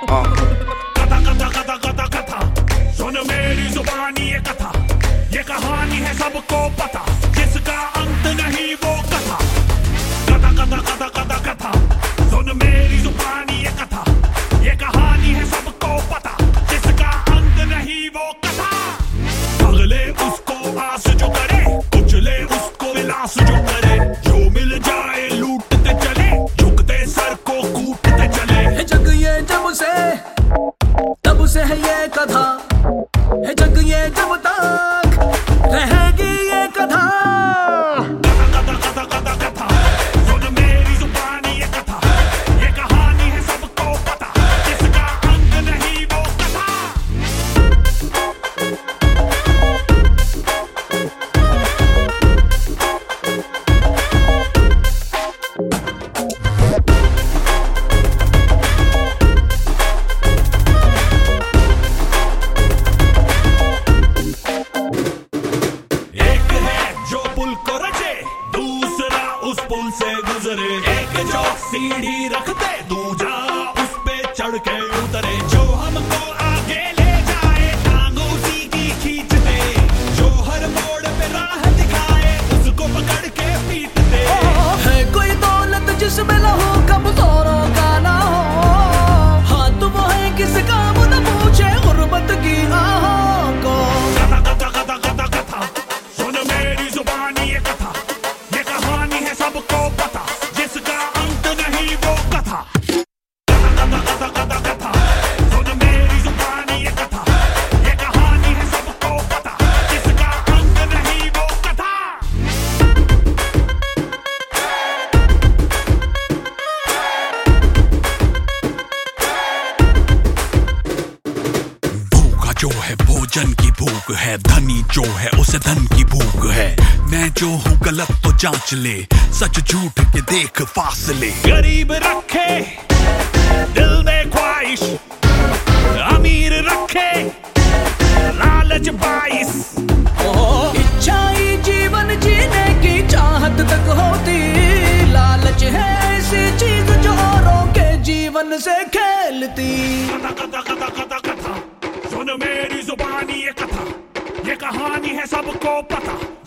कथा कथा कथा कथा कथा, सुन मेरी जुबानी ये कथा, ये कहानी है सबको पता, जिसका अंत नहीं वो कथा। कथा कथा कथा कथा कथा, सुन मेरी जुबानी ये कथा, ये कहानी है सबको पता, जिसका अंत नहीं वो कथा। अगले उसको आस जो करे, उछले उसको विलास जो करे, जो मिल जाए लूटते चले, झुकते सर को कूटते चले। जग ये जब से तब से है ये कथा, है जग ये जब तक रहेगी ये कथा। कथा कथा कथा कथा, सुन मेरी जुबानी ये कथा, ये कहानी है सबको पता, जिसका अंत नहीं वो कथा। एक है जो पुल को रचे, दूसरा उस पुल से गुजरे, एक जो सीढ़ी रखते, दूसरा उस पे चढ़ के उतरे, जो हमको आगे ले जाए टांगों उसी की खींचते, जो हर मोड़ पे राह दिखाए उसको पकड़ के पीटते। है कोई दौलत जिसमें लहू कमजोरों का ना हो, हाथ वो है किस काम न पूछे गुर्बत की आहों को। कथा कथा कथा कथा कथा, सुन मेरी जुबानी ये कथा, ये कहानी है सबको पता, जिसका अंत नहीं वो कथा। कथा कथा कथा कथा, सुन मेरी जुबानी ये कथा, ये कहानी है सबको पता, जिसका अंत नहीं वो कथा। भूखा जो है भोजन की भूख है, धनी जो है उसे धन की भूख है। मैं जो हूँ गलत तो जांच ले, सच झूठ के देख फासले। गरीब रखे दिल में ख्वाहिश, अमीर रखे लालच बाईस। इच्छाई जीवन जीने की चाहत तक होती, लालच है ऐसी चीज जो औरों के जीवन से खेलती। कथा कथा कथा कथा कथा, सुन मेरी जुबानी ये कथा, ये कहानी है सबको पता,